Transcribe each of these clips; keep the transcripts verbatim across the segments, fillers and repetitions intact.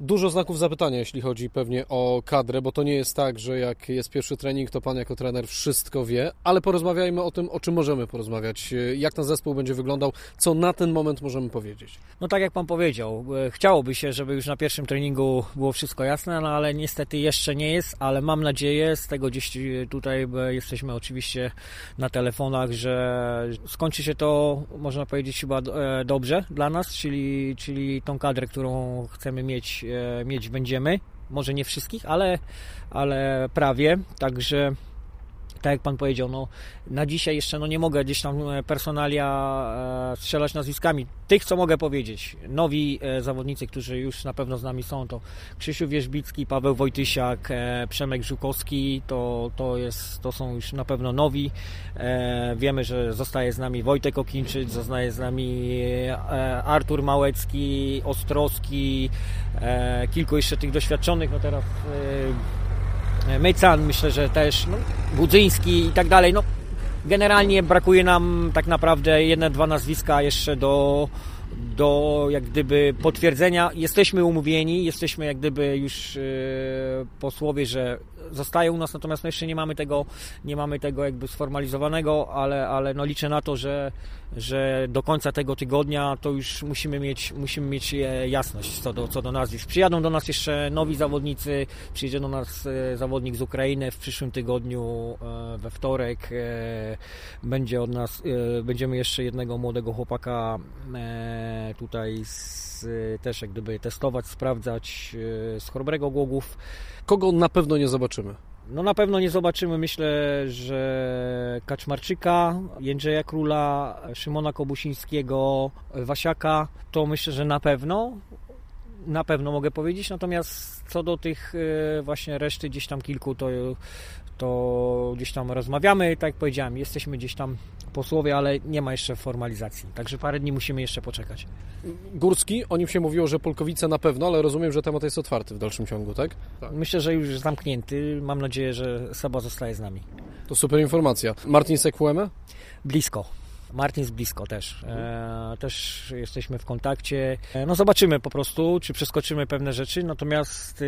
Dużo znaków zapytania, jeśli chodzi pewnie o kadrę, bo to nie jest tak, że jak jest pierwszy trening, to pan jako trener wszystko wie, ale porozmawiajmy o tym, o czym możemy porozmawiać. Jak ten zespół będzie wyglądał, co na ten moment możemy powiedzieć? No tak jak pan powiedział, chciałoby się, żeby już na pierwszym treningu było wszystko jasne, no ale niestety jeszcze nie jest, ale mam nadzieję, z tego gdzieś tutaj jesteśmy oczywiście na telefonach, że skończy się to, można powiedzieć, chyba dobrze dla nas, czyli, czyli tą kadrę, którą chcemy mieć, mieć będziemy. Może nie wszystkich, ale, ale prawie. Także tak jak pan powiedział, no, na dzisiaj jeszcze no, nie mogę gdzieś tam personalia e, strzelać nazwiskami. Tych, co mogę powiedzieć, nowi e, zawodnicy, którzy już na pewno z nami są, to Krzysiu Wierzbicki, Paweł Wojtysiak, e, Przemek Żukowski, to, to, jest, to są już na pewno nowi. E, wiemy, że zostaje z nami Wojtek Okinczyk, zostaje z nami e, Artur Małecki, Ostrowski, e, kilku jeszcze tych doświadczonych, no teraz e, Mycan, myślę, że też no, Budzyński i tak dalej. No, generalnie brakuje nam tak naprawdę jedne, dwa nazwiska jeszcze do, do jak gdyby potwierdzenia. Jesteśmy umówieni, jesteśmy jak gdyby już yy, po słowie, że zostaje u nas, natomiast no jeszcze nie mamy tego, nie mamy tego jakby sformalizowanego, ale, ale no liczę na to, że, że do końca tego tygodnia to już musimy mieć, musimy mieć jasność co do, co do nazwisk. Przyjadą do nas jeszcze nowi zawodnicy, przyjdzie do nas zawodnik z Ukrainy w przyszłym tygodniu, we wtorek będzie od nas, będziemy jeszcze jednego młodego chłopaka tutaj z, też jak gdyby testować, sprawdzać z Chrobrego Głogów. Kogo na pewno nie zobaczymy? No na pewno nie zobaczymy, myślę, że Kaczmarczyka, Jędrzeja Króla, Szymona Kobusińskiego, Wasiaka, to myślę, że na pewno, na pewno mogę powiedzieć, natomiast co do tych właśnie reszty gdzieś tam kilku, to, to gdzieś tam rozmawiamy, tak jak powiedziałem, jesteśmy gdzieś tam po słowie, ale nie ma jeszcze formalizacji, także parę dni musimy jeszcze poczekać. Górski, o nim się mówiło, że Polkowice na pewno, ale rozumiem, że temat jest otwarty w dalszym ciągu, tak? tak. Myślę, że już zamknięty, mam nadzieję, że Seba zostaje z nami. To super informacja. Martin Sekwueme? Blisko. Martin jest blisko też. E, też jesteśmy w kontakcie. E, no zobaczymy po prostu, czy przeskoczymy pewne rzeczy, natomiast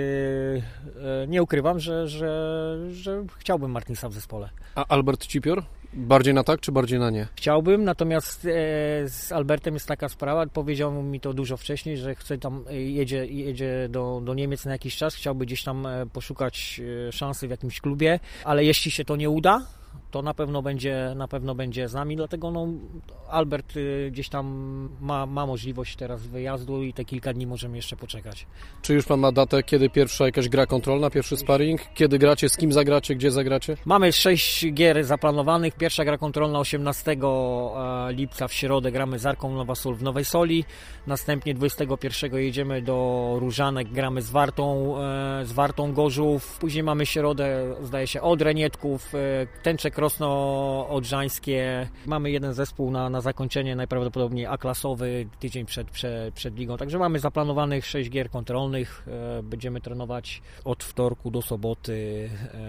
e, nie ukrywam, że, że, że chciałbym Martinsa w zespole. A Albert Cipior? Bardziej na tak, czy bardziej na nie? Chciałbym, natomiast e, z Albertem jest taka sprawa, powiedział mi to dużo wcześniej, że chce tam, jedzie, jedzie do, do Niemiec na jakiś czas, chciałby gdzieś tam poszukać szansy w jakimś klubie, ale jeśli się to nie uda, to na pewno będzie, na pewno będzie z nami, dlatego no, Albert gdzieś tam ma, ma możliwość teraz wyjazdu i te kilka dni możemy jeszcze poczekać. Czy już pan ma datę, kiedy pierwsza jakaś gra kontrolna, pierwszy sparring? Kiedy gracie, z kim zagracie, gdzie zagracie? Mamy sześć gier zaplanowanych. Pierwsza gra kontrolna osiemnastego lipca w środę gramy z Arką Nowa Sól w Nowej Soli. Następnie dwudziestego pierwszego jedziemy do Różanek, gramy z Wartą, z Wartą Gorzów. Później mamy środę, zdaje się, Odrę Nietków, Tęcze Krosno Odrzańskie. Mamy jeden zespół na, na zakończenie, najprawdopodobniej A-klasowy, tydzień przed, przed, przed ligą. Także mamy zaplanowanych sześć gier kontrolnych. Będziemy trenować od wtorku do soboty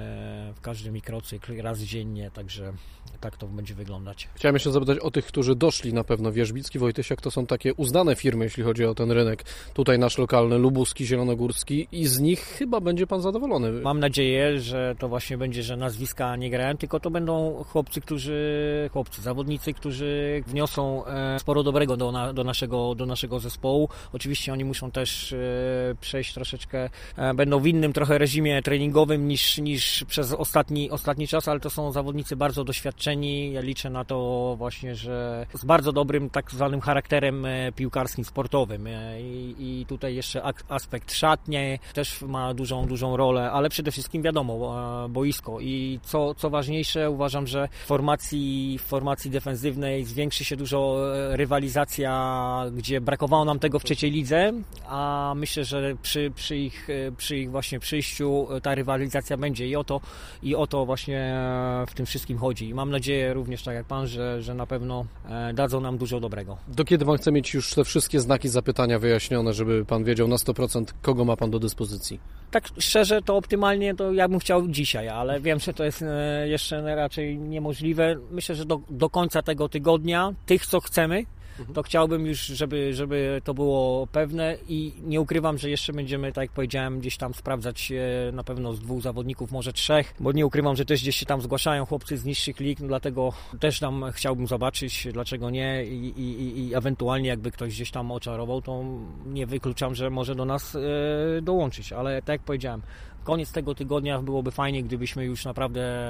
w każdy mikrocykl, raz dziennie, także tak to będzie wyglądać. Chciałem jeszcze zapytać o tych, którzy doszli na pewno. Wierzbicki, Wojtysiak to są takie uznane firmy, jeśli chodzi o ten rynek. Tutaj nasz lokalny, lubuski, zielonogórski i z nich chyba będzie pan zadowolony. Mam nadzieję, że to właśnie będzie, że nazwiska nie grają, tylko to będą chłopcy, którzy, chłopcy, zawodnicy, którzy wniosą sporo dobrego do, na, do, naszego, do naszego zespołu. Oczywiście oni muszą też przejść troszeczkę, będą w innym trochę reżimie treningowym niż, niż przez ostatni, ostatni czas, ale to są zawodnicy bardzo doświadczeni. Ja liczę na to właśnie, że z bardzo dobrym tak zwanym charakterem piłkarskim, sportowym i, i tutaj jeszcze aspekt szatnie też ma dużą, dużą rolę, ale przede wszystkim wiadomo, boisko i co, co ważniejsze, uważam, że w formacji, w formacji defensywnej zwiększy się dużo rywalizacja, gdzie brakowało nam tego w trzeciej lidze, a myślę, że przy, przy, ich, przy ich właśnie przyjściu ta rywalizacja będzie i o to, i o to właśnie w tym wszystkim chodzi. I mam nadzieję również, tak jak pan, że, że na pewno dadzą nam dużo dobrego. Do kiedy pan chce mieć już te wszystkie znaki zapytania wyjaśnione, żeby pan wiedział na sto procent, kogo ma pan do dyspozycji? Tak szczerze, to optymalnie to ja bym chciał dzisiaj, ale wiem, że to jest jeszcze raczej niemożliwe. Myślę, że do, do końca tego tygodnia tych, co chcemy, to chciałbym już, żeby, żeby to było pewne i nie ukrywam, że jeszcze będziemy, tak jak powiedziałem, gdzieś tam sprawdzać na pewno z dwóch zawodników, może trzech, bo nie ukrywam, że też gdzieś się tam zgłaszają chłopcy z niższych lig, no dlatego też tam chciałbym zobaczyć, dlaczego nie i, i, i ewentualnie jakby ktoś gdzieś tam oczarował, to nie wykluczam, że może do nas e, dołączyć, ale tak jak powiedziałem, koniec tego tygodnia byłoby fajnie, gdybyśmy już naprawdę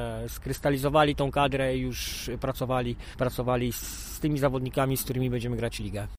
skrystalizowali tą kadrę i już pracowali, pracowali z tymi zawodnikami, z którymi będziemy grać ligę.